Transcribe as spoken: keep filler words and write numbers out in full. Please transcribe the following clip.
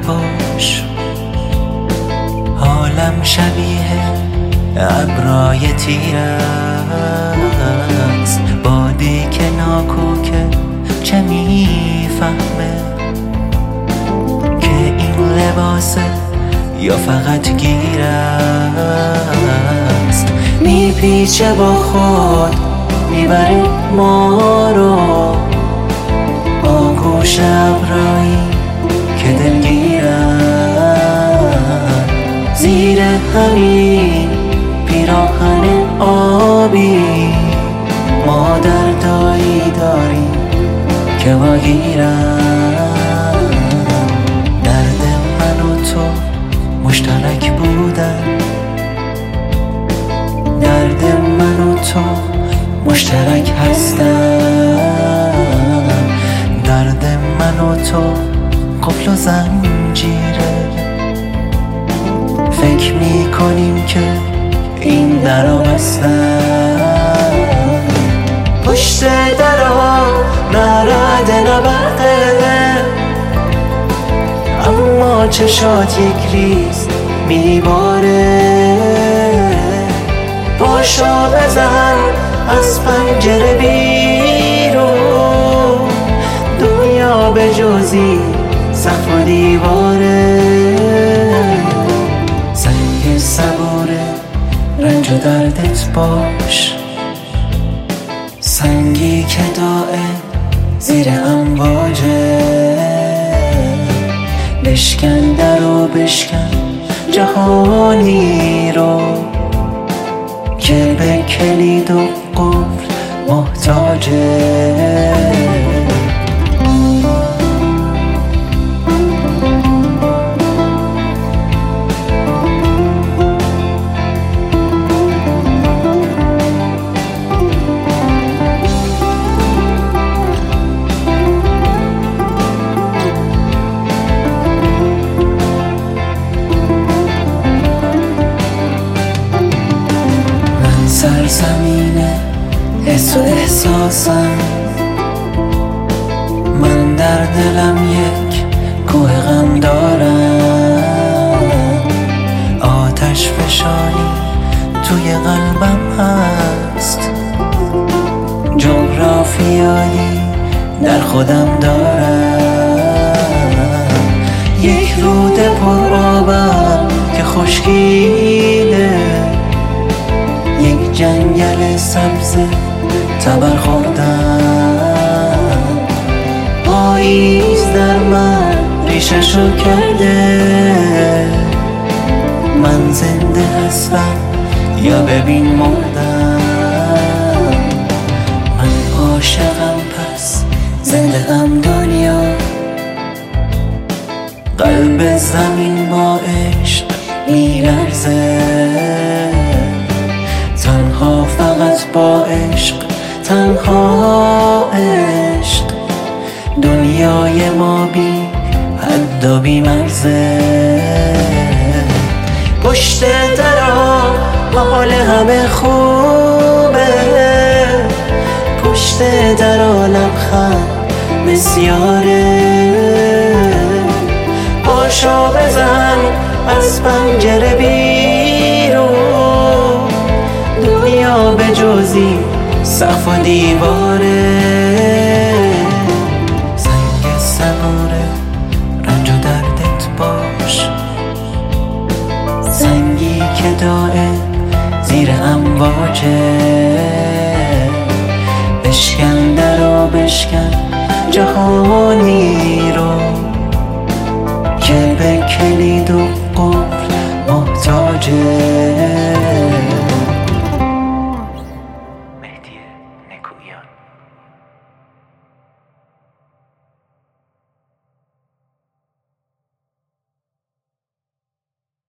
باش. حالم شبیه ابرای تیر است، بادی که ناکوکه چه میفهمه که این لباسه یا فقط گیر است. میپیچه با خود میبره ما رو، آغوش ابرایی که دلگیرن. زیر همین پیراهن آبی ما دردایی داریم که واگیرن. درد من و تو مشترک بودن، درد من و تو مشترک هستن. درد من و تو قفل و زنجیره، فکر میکنیم که این درا بستن. پشت درا نه رعده نه برقه، اما چشات یک ریز میباره. پاشو بزن از پنجره بیرون، دنیا به جزی سقف و دیواره. سنگ صبوره رنج و دردت باش، سنگی که دائم زیر امواجه. بشکن در و بشکن جهانی رو که به کلید و قفل محتاجه. سرزمینه حس و احساسم، من در دلم یک کوه غم دارم. آتش فشانی توی قلبم هست، جغرافیایی در خودم دارم. یک رود پر آبم که خشکیده، یک جنگل سبز تبر خوردم. پاییز در من ریششو کرده، من زنده هستم یا ببین مردم. من عاشقم پس زنده ام دنیا، قلب زمین با عشق میلرزه. تنها فقط با عشق، تنها عشق، دنیای ما بی حد و بی مرزه. پشت درا حال همه خوبه، پشت درا لبخند بسیاره. پاشو بزن از پنجره بیرون، دنیا به جزی سقف و دیواره. سنگ صبوره رنج و دردت باش، سنگی که دائم زیر امواجه. بشکن در و بشکن جهانی رو که به کلید و